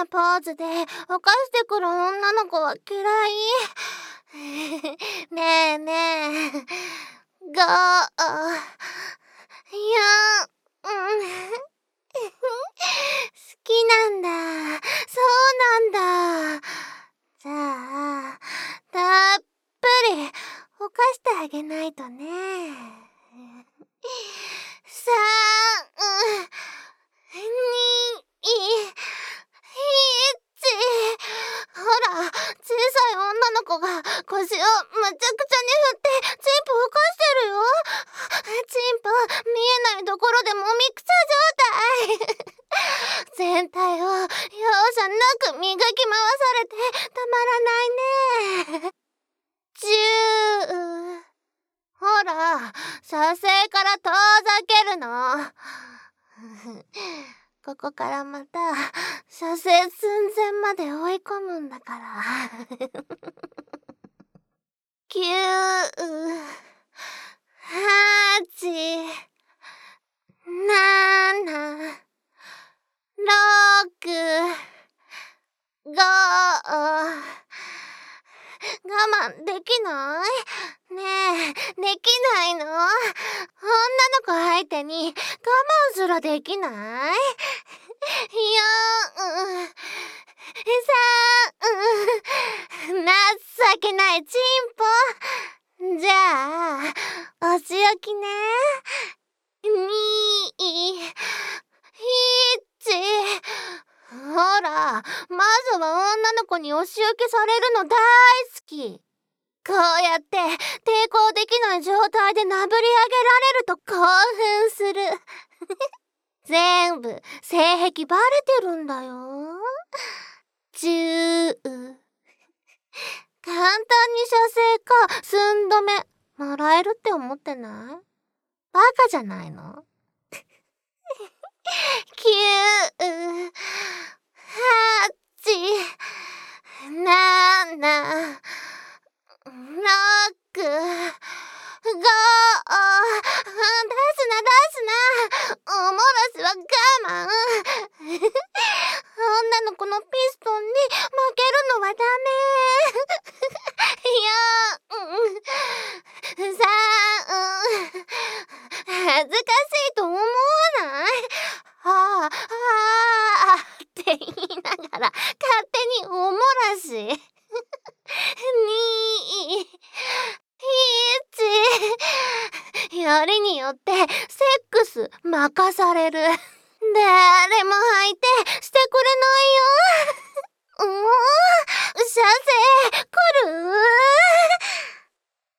なポーズで犯してくる女の子は嫌い。ねえねえ、5、4、好きなんだ。そうなんだ。じゃあ、たっぷり犯してあげないとね。3、2、1。ほら、小さい女の子が腰をむちゃくちゃに振ってチンポ犯してるよ。チンポ見えないところでもみくちゃ状態。全体を容赦なく磨き回されてたまらないね。10。ほら、射精から遠ざけるの。ここからまた射精寸前まで追い込むんだから。9、8、7、6、5。我慢できない？ねえ、できないの？女の子相手に我慢すらできない？ 4、3、情けないチンポ。じゃあ、お仕置きね。2、1。ほら、まずは女の子にお仕置きされるの大好き。こうやって抵抗できない状態でなぶり上げられると興奮する。全部性癖バレてるんだよ。10。簡単に射精か寸止めもらえるって思ってない？バカじゃないの？9、8、7、6、5。出すな。おもらしは我慢。女の子のピストンに負けるのはダメ。4、3。恥ずかしいと思わない？はあって言いながら勝手におもらし。2、1。よりによってセックス任される。誰も相手してくれないよ。